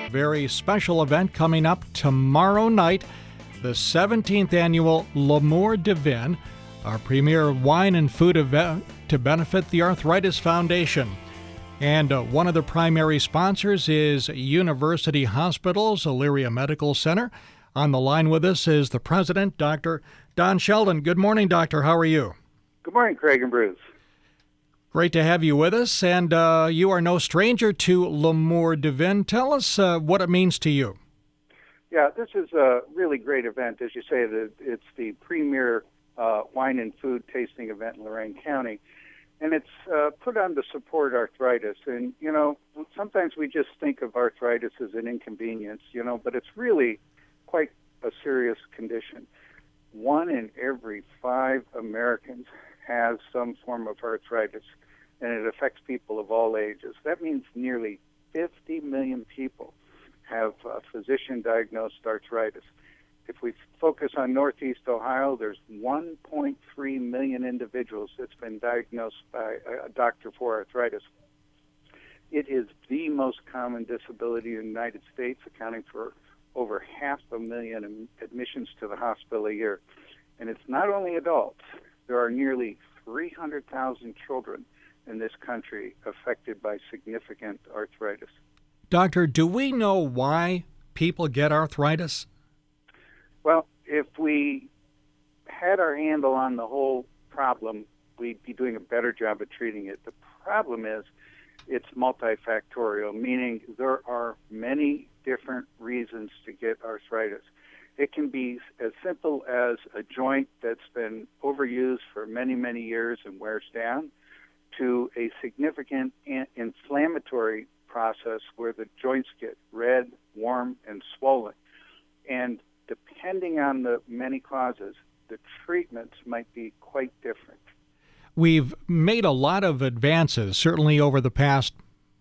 very special event coming up tomorrow night, the 17th annual L'Amour Divin, our premier wine and food event to benefit the Arthritis Foundation. And one of the primary sponsors is University Hospital's Elyria Medical Center. On the line with us is the president, Dr. Don Sheldon. Good morning, doctor. How are you? Good morning, Craig and Bruce. Great to have you with us. And you are no stranger to L'Amour Divin. Tell us what it means to you. Yeah, this is a really great event. As you say, it's the premier wine and food tasting event in Lorain County. And it's put on to support arthritis. And, you know, sometimes we just think of arthritis as an inconvenience, you know, but it's really quite a serious condition. 1 in every 5 Americans has some form of arthritis, and it affects people of all ages. That means nearly 50 million people have physician-diagnosed arthritis. If we focus on Northeast Ohio, there's 1.3 million individuals that's been diagnosed by a doctor for arthritis. It is the most common disability in the United States, accounting for over 500,000 admissions to the hospital a year. And it's not only adults. There are nearly 300,000 children in this country affected by significant arthritis. Doctor, do we know why people get arthritis? Well, if we had our handle on the whole problem, we'd be doing a better job of treating it. The problem is it's multifactorial, meaning there are many different reasons to get arthritis. It can be as simple as a joint that's been overused for many, many years and wears down, to a significant inflammatory process where the joints get red, warm, and swollen. And depending on the many causes, the treatments might be quite different. We've made a lot of advances, certainly over the past,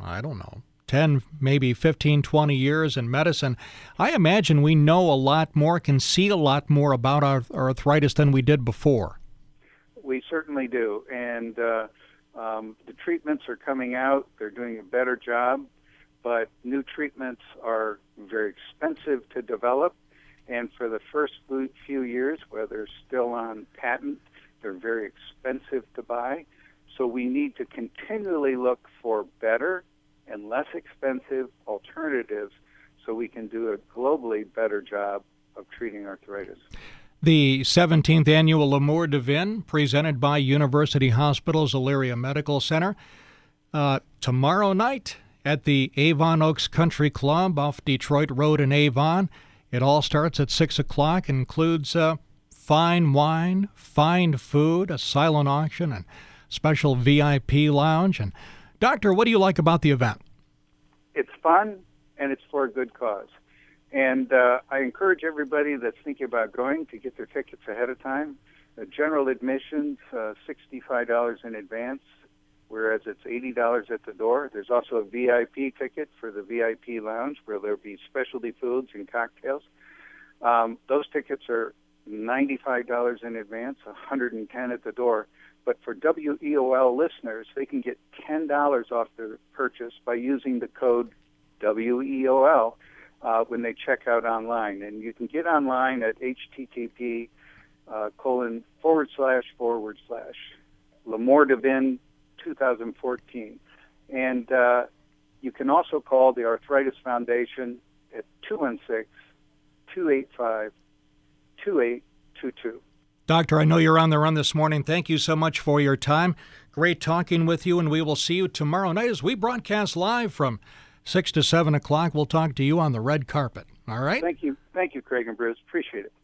10, maybe 15, 20 years in medicine. I imagine we know a lot more, can see a lot more about our arthritis than we did before. We certainly do. And the treatments are coming out. They're doing a better job. But new treatments are very expensive to develop. And for the first few years, where they're still on patent, they're very expensive to buy. So we need to continually look for better and less expensive alternatives so we can do a globally better job of treating arthritis. The 17th annual L'Amour Divin, presented by University Hospital's Elyria Medical Center, tomorrow night at the Avon Oaks Country Club off Detroit Road in Avon. It all starts at 6 o'clock, includes fine wine, fine food, a silent auction, and special VIP lounge. And doctor, what do you like about the event? It's fun, and it's for a good cause. And I encourage everybody that's thinking about going to get their tickets ahead of time. The general admission's $65 in advance, whereas it's $80 at the door. There's also a VIP ticket for the VIP lounge where there'll be specialty foods and cocktails. Those tickets are $95 in advance, $110 at the door. But for WEOL listeners, they can get $10 off their purchase by using the code WEOL when they check out online. And you can get online at http://L'Amour Divin 2014. And you can also call the Arthritis Foundation at 216-285-2822. Doctor, I know you're on the run this morning. Thank you so much for your time. Great talking with you, and we will see you tomorrow night as we broadcast live from 6 to 7 o'clock. We'll talk to you on the red carpet. All right? Thank you. Thank you, Craig and Bruce. Appreciate it.